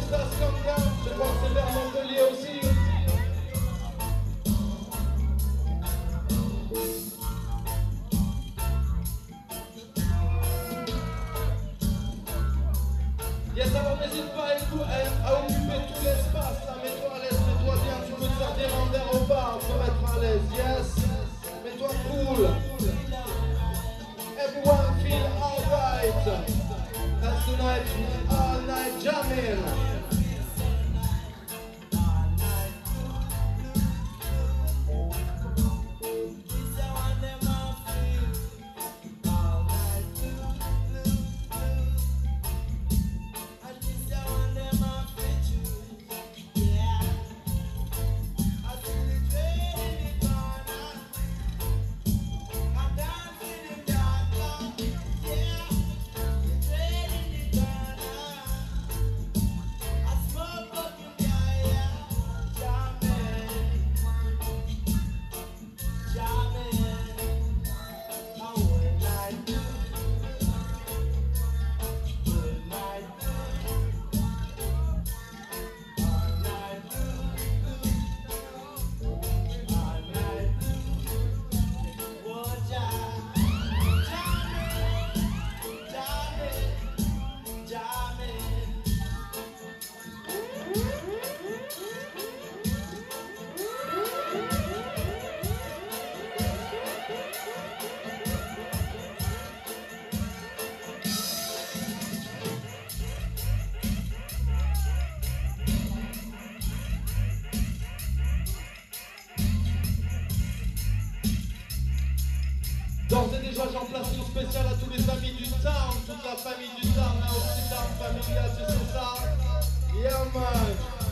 Stas Come Down, je crois que c'est vers Montpellier aussi. Yes, alors n'hésite pas à occuper tout l'espace, là, mets-toi à l'aise, mets-toi bien, tu peux te faire des rendeurs au bar, te mettre à l'aise, yes, mets-toi cool. Everyone feel alright. That's tonight, all night jamming. D'ores et déjà, j'en place une spéciale à tous les amis du town, toute la famille du town, là aussi, town familial, tu sais ça? Yeah man!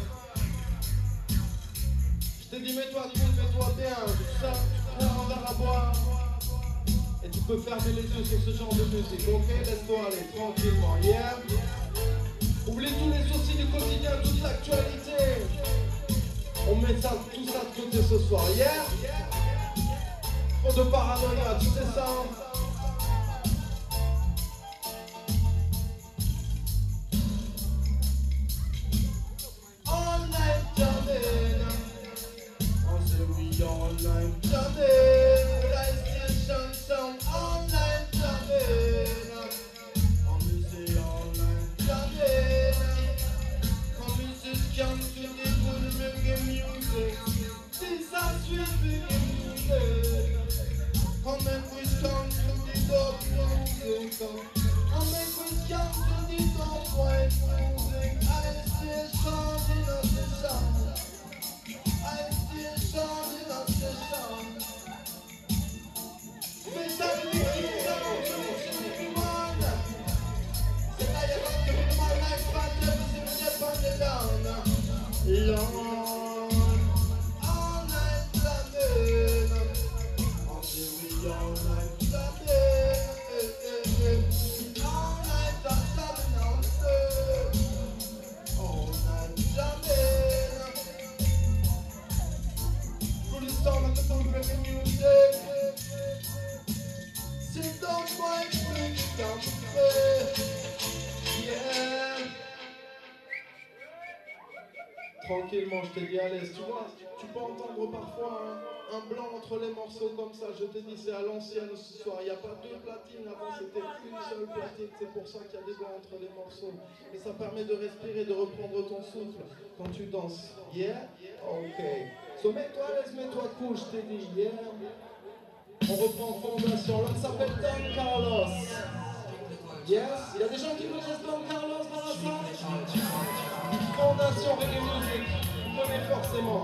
Je t'ai dit, mets-toi cool, mets-toi bien, tout ça, tu prends un verre à boire. Et tu peux fermer les yeux sur ce genre de musique, ok? Laisse-toi aller tranquillement, yeah? Oublie tous les soucis du quotidien, toute l'actualité. On met ça, tout ça de côté ce soir, yeah? De paranoïa, tu sais ça? All night jamming. On se oui, all night jamming. Live station sound, all night jamming. On musique, all night jamming. Quand musiciens, tu découvres le reggae music. Si ça suit le reggae music. Come and push down to the dub music. Come and push down to the dub white music. I still sounding on the sound. I still sounding on the sound. Spécialité qui sound to everyone. C'est d'ailleurs que my life pattern is in the band down. Long. Tranquillement, je t'ai dit à l'aise, tu vois, tu peux entendre parfois un blanc entre les morceaux comme ça, je t'ai dit c'est à l'ancienne ce soir, il n'y a pas deux platines, avant c'était une seule platine, c'est pour ça qu'il y a des blancs entre les morceaux, et ça permet de respirer, de reprendre ton souffle quand tu danses, yeah? Ok, so mets-toi à l'aise, mets-toi cool, je t'ai dit, yeah? On reprend fondation, l'homme s'appelle Don Carlos, yes? Il y a des gens qui connaissent Don Carlos dans la salle? Fondation Reggae Music, vous connaissez forcément.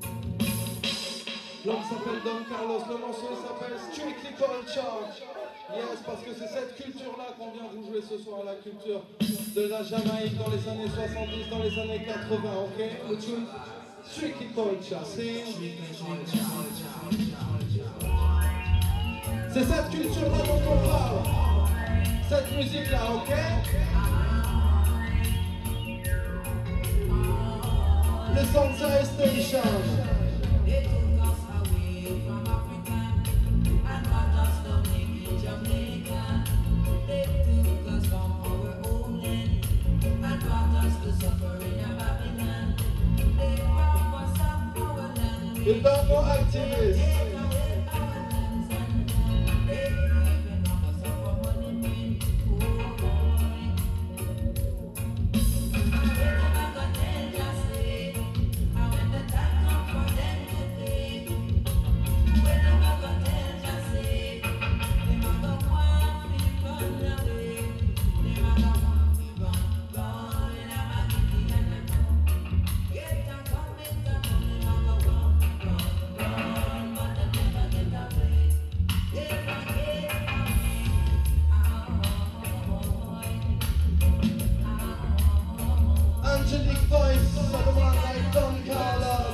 L'homme s'appelle Don Carlos, le morceau s'appelle Strictly Culture. Yes, parce que c'est cette culture-là qu'on vient vous jouer ce soir, la culture de la Jamaïque dans les années 70, dans les années 80, ok? Le tune Strictly Culture, c'est cette culture-là dont on parle, cette musique-là, ok? Le Sunshine Station. The Bongo activists. Angelic voice, someone like Don Carlos.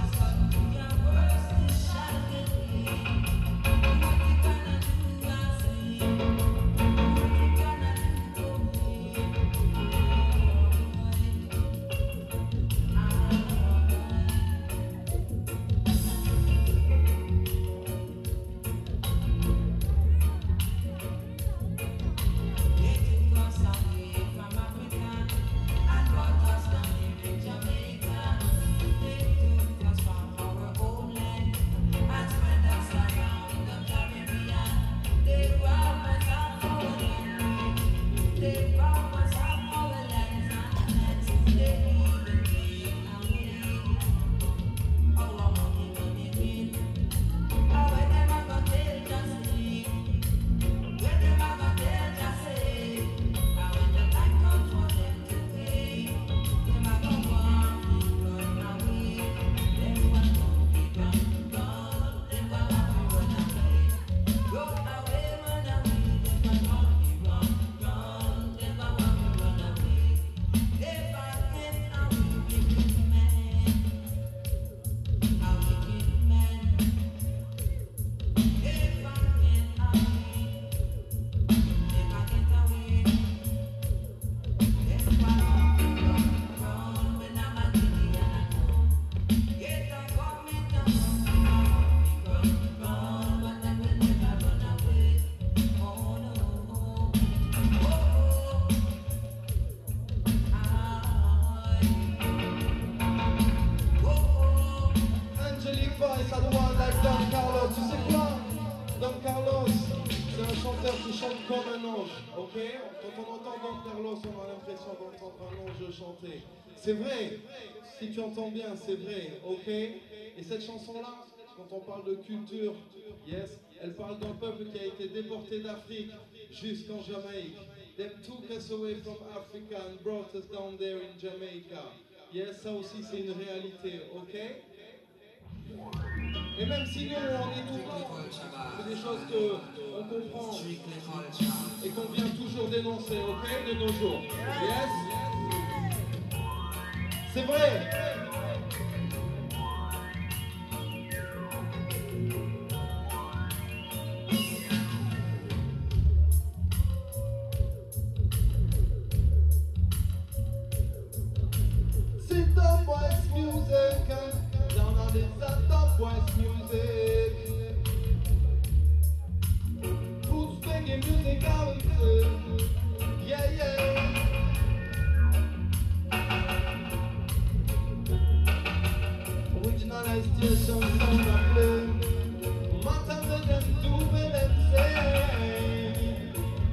Qui chante comme un ange, ok? Quand on entend Don Carlos, on a l'impression d'entendre un ange chanter. C'est vrai, si tu entends bien, c'est vrai, ok? Et cette chanson-là, quand on parle de culture, yes, elle parle d'un peuple qui a été déporté d'Afrique jusqu'en Jamaïque. They took us away from Africa and brought us down there in Jamaica. Yes, ça aussi c'est une réalité, ok? Et même si nous on est tout blanc, c'est des choses qu'on comprend et qu'on vient toujours dénoncer, ok, de nos jours. Yes? C'est vrai. C'est Top West Music, down on this Top West Music. Who's making music out there? Yeah, yeah. Original station sound a play. Matter what them do, what them say.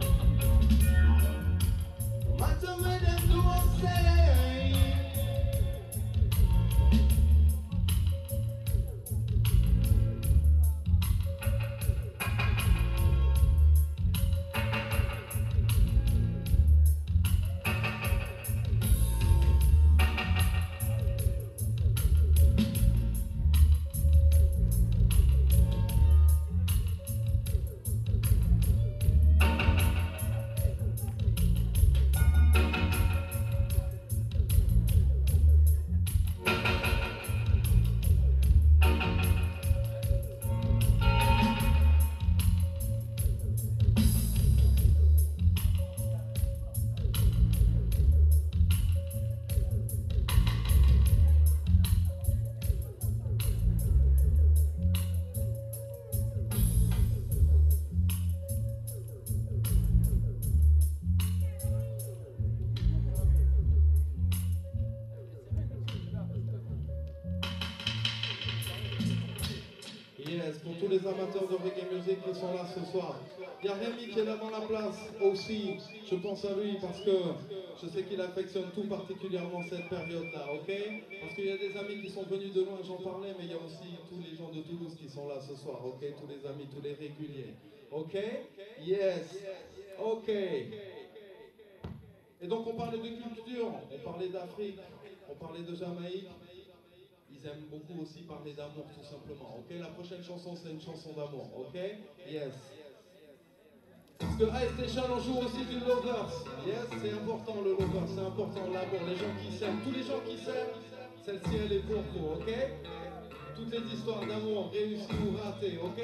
Matter what them do or say. pour tous les amateurs de reggae music qui sont là ce soir. Il y a Rémi qui est là dans la place aussi. Je pense à lui parce que je sais qu'il affectionne tout particulièrement cette période-là, ok? Parce qu'il y a des amis qui sont venus de loin, j'en parlais, mais il y a aussi tous les gens de Toulouse qui sont là ce soir, ok? Tous les amis, tous les réguliers, ok? Yes, ok. Et donc on parlait de culture, on parlait d'Afrique, on parlait de Jamaïque. Ils aiment beaucoup aussi parler d'amour tout simplement, ok? La prochaine chanson c'est une chanson d'amour, ok? Yes. Parce que High Station on joue aussi du Lovers. Yes, c'est important le Lovers, c'est important l'amour, les gens qui s'aiment. Tous les gens qui s'aiment, celle-ci elle est pour vous, ok? Toutes les histoires d'amour réussies ou ratées, ok?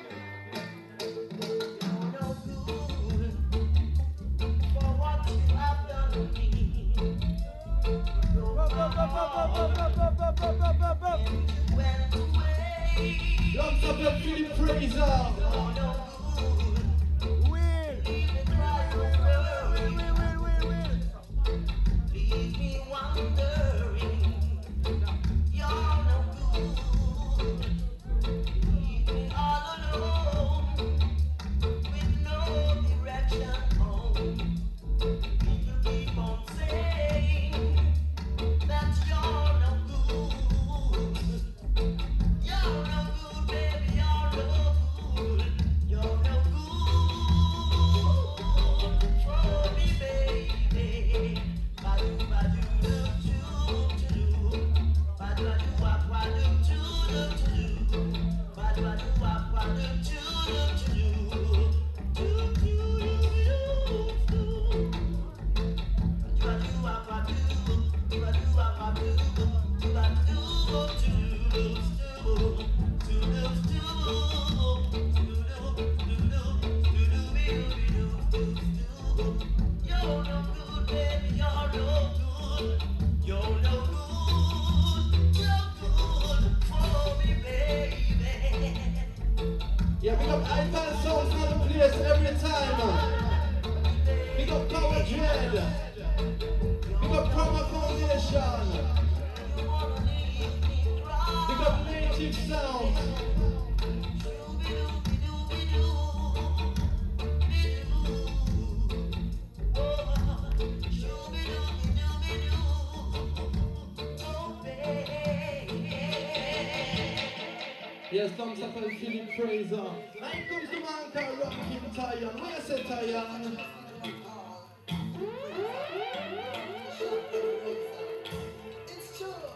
L'homme s'appelle Philippe Fraser. Leave me wondering, you're no good. Leave me all alone, with no direction home. People keep on saying that you're no good. You're no good, baby, you're no good. You're no good for me, baby. Badu badu do do do, badu badu wap wap do do do, badu badu wap wap do do do, do do do. Badu wap wap do, badu wap wap do, badu do do do. You're no good, baby, you're no good. You're no good for me, baby. Yeah, pick up iPad songs on the place every time. Pick up Power Dread. Pick up Chroma Foundation. Pick up Native Sounds. Yes, l'homme s'appelle Philippe Fraser. Now here comes the man called Rakim Tayan. Where is it, Tayan? It's true.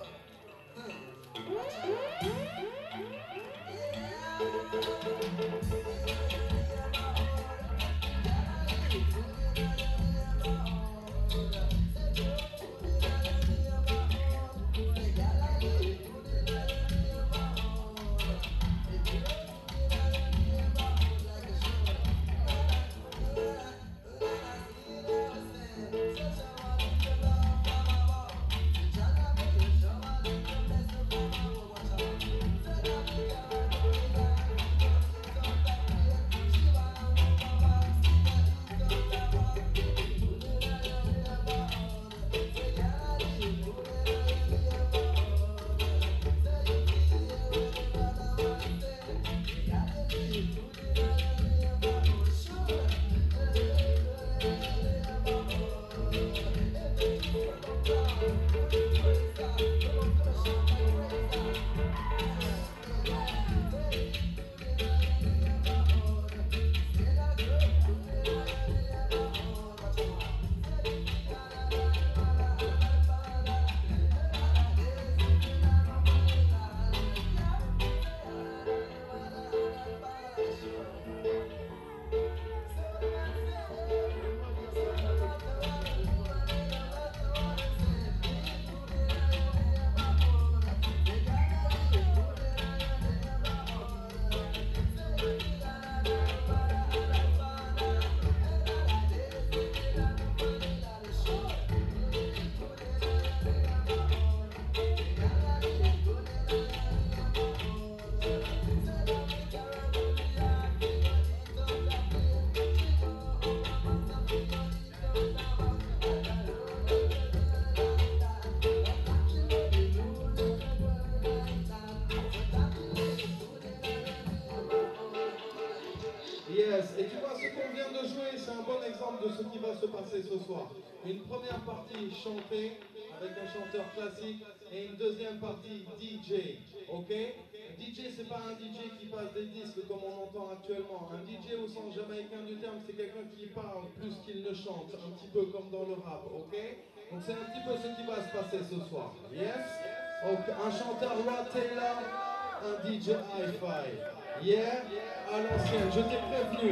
passer ce soir. Une première partie chantée avec un chanteur classique et une deuxième partie DJ, ok? DJ, c'est pas un DJ qui passe des disques comme on entend actuellement. Un DJ au sens jamaïcain du terme, c'est quelqu'un qui parle plus qu'il ne chante, un petit peu comme dans le rap, ok? Donc c'est un petit peu ce qui va se passer ce soir. Yes? Okay. Un chanteur Rod Taylor, un DJ Hi-Fi. Yeah? À l'ancienne, je t'ai prévenu.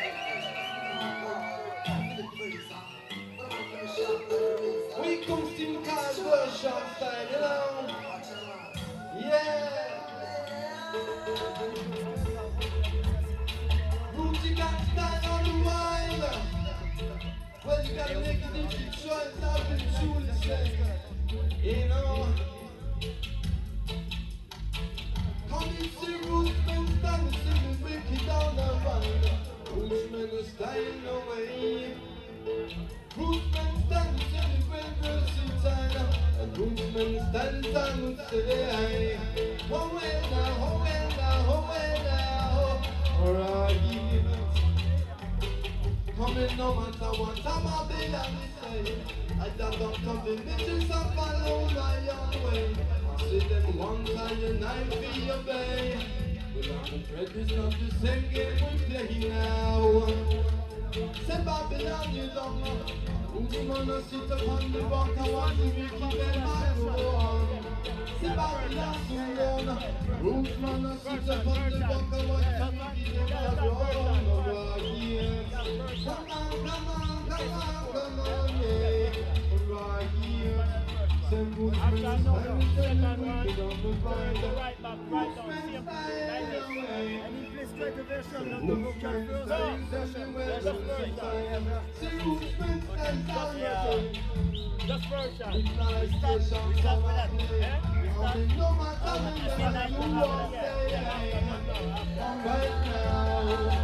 We come still call version style, you know? Yeah! Rooty got style on the mind. Well, you gotta make it if you try it out and truly say, you know? Come in, see roots, men stand, see me break it down the vine. Roots men are style away. Roots men stand, see me break versatile. And roots men stand, say, oh well now, oh well now, oh well now. Alright. Coming no matter what time I be on the side. I don't come to bitches and follow my own way. I see them one time and I feel obey. But I'm afraid it's not the same game we play now. Say Babylon, you don't know. Who's gonna sit upon the bank and want to be keeping my on? Say Babylon, you don't know. Who's gonna sit upon the bank and want to be keeping my on? Come on, come on, come on, come on, yeah. Right here. Send good friends, I'm telling you, we don't provide the right back, right on, same away. And he plays straight to version, not the vocal version. Just version. We start with that. No matter right now.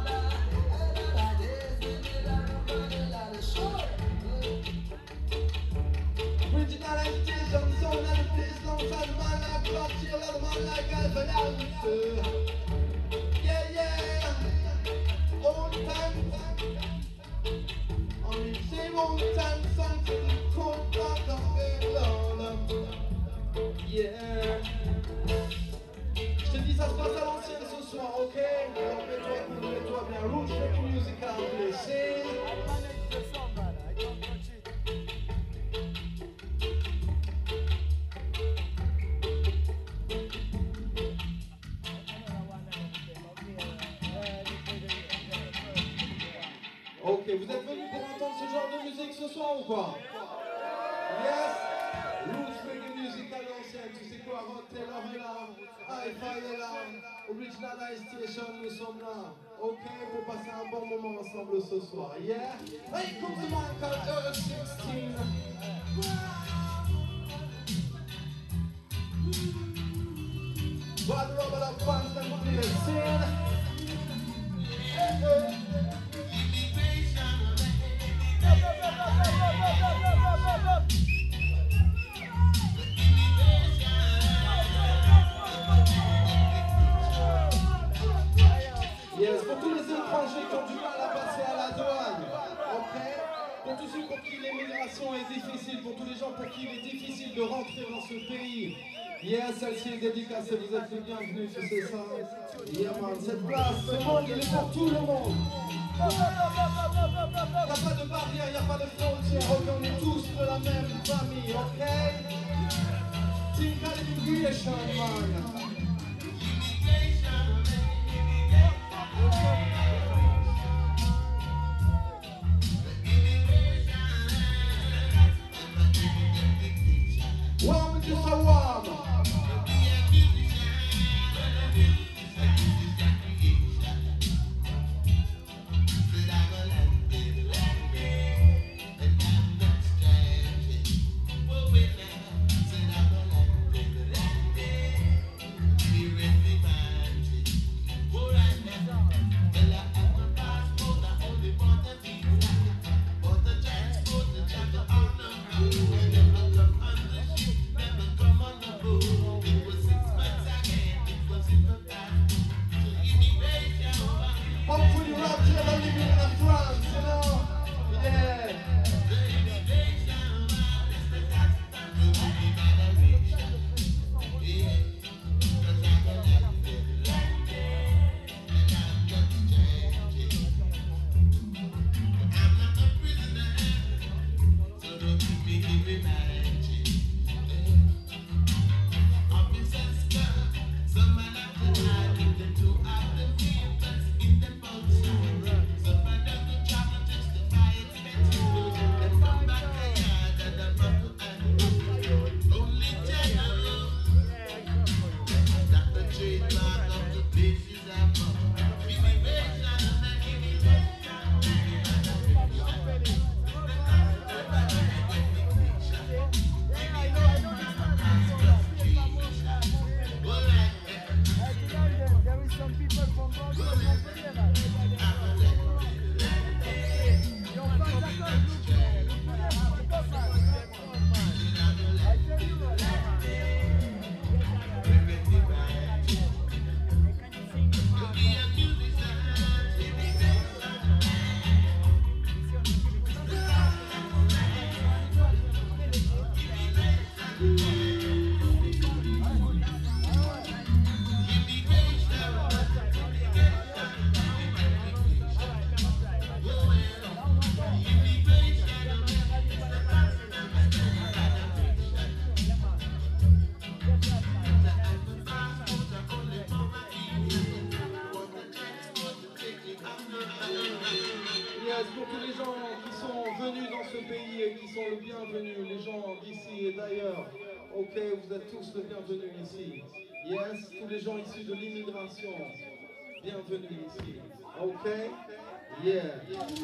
Originalisation, sound and the place long time, man like blood, chill, a man like Alpha. Yeah, yeah, old times. On the same old time, something cold back of England. Yeah. Je te dis, ça se passe à l'ancienne ce soir, ok? Alors mets-toi bien, Rouge fait musical, blessé. Ok, vous êtes venus pour entendre ce genre de musique ce soir ou quoi? Yes! Roots reggae music à l'ancienne, tu sais quoi? Rod Taylor est là, Hi-Fi est là, Originalisation, nous sommes là. Ok, pour passer un bon moment ensemble ce soir. Yeah? Hey, come to my culture 16. What the rubber of fans and play a scene? Hey, hey. Yes, pour tous les étrangers qui ont du mal à passer à la douane, ok? Pour tous ceux pour qui l'immigration est difficile, pour tous les gens pour qui il est difficile de rentrer dans ce pays. Yes, celle-ci est dédicacée, vous êtes les bienvenus, tu sais ça? Yeah, man, cette place, ce monde, il est pour tout le monde. Il n'y a pas de barrière, il n'y a pas de frontière, ok? On est tous de la même famille, ok? Team Calibration, man. Warm it just a warm. ce pays et qui sont le bienvenu, les gens d'ici et d'ailleurs. Ok, vous êtes tous le bienvenu ici. Yes, tous les gens issus de l'immigration, bienvenue ici. Ok? Yeah.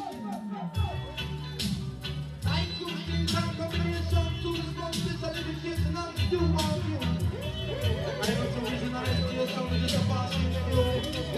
I could think of combination to respond to this identification of the two of you. I know the original education with just a passing flow.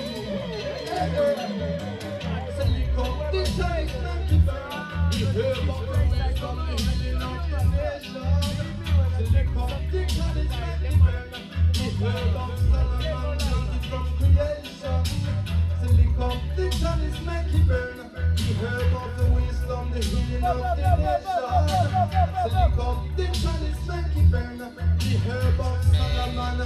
Selling competition is not given. You hear about the wisdom, the healing of the nation. Selling competition is not given. You hear about Solomon, planted from creation. Selling competition is making burn. You hear about the wisdom, the healing of the nation. Selling competition is making burn. You hear about Solomon.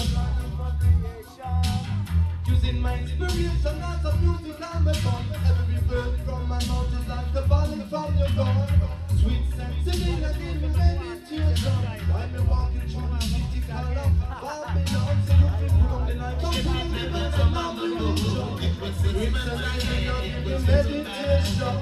Using my inspiration as a musical weapon. Every word from my mouth is like a volley from your gun. Sweet sensing and give me meditation. While me walking through the city color of Babylon. So you feel good on the night. Come to the ribbons and I'm the illusion. Sweet sensing and give me meditation.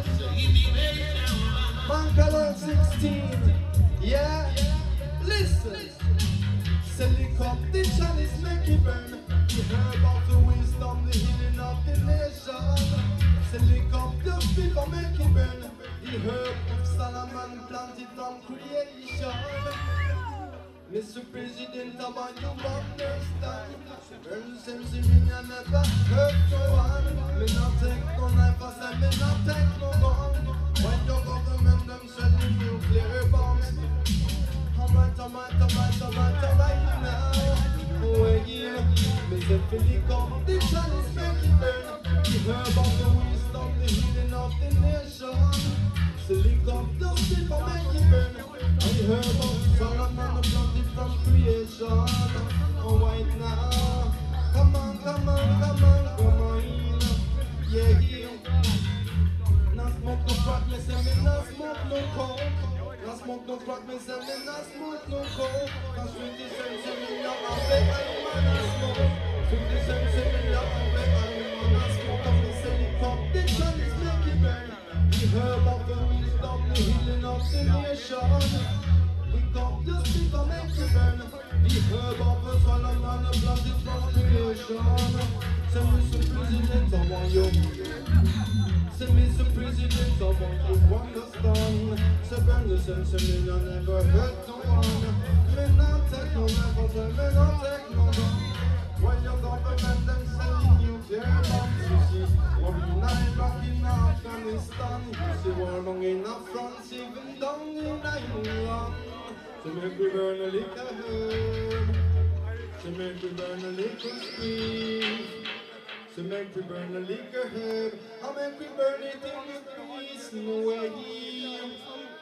Man color 16. Yeah. Listen. Selling competition is making burn. You heard about the wisdom, the healing of the nation. Selling up the people making burn. The herb of Solomon planted from creation. Mr. President, I want you to understand. Burn sense in me, I never hurt no one. Me not take no knife, I say me not take no gun. When your government them selling nuclear bombs. Alright now. Oh yeah, me say Philly competition is making burn. You heard about the wisdom, the healing of the nation. Selling up the people making burn. And you heard about Solomon, the planted from creation. Oh right now, come on. Yeah. Now smoke no crack, me say me not smoke no coke. Now smoke no crack, me say me not smoke no coke. Now sweet the sense in me now, I bet I man a smoke. Sweet the sense in me now, I bet I man a smoke. And me say the competition is making burn. We heard about the wisdom, the healing of the nation. We come just to make you burn. We heard about the Solomon, the planted from creation. So Mr. President, I want you. Say Mr. President, I want you to understand. Say burn the sense of me, I never hurt no one. Me not take no level, me not take no gun. When your government them selling nuclear bombs, you see war in Iraq, in Afghanistan. You see war long in France, even down in England. So make we burn a little herb. So make we burn a little squeeze. So make we burn a liquor herb, I make we burn it in the grease, no way.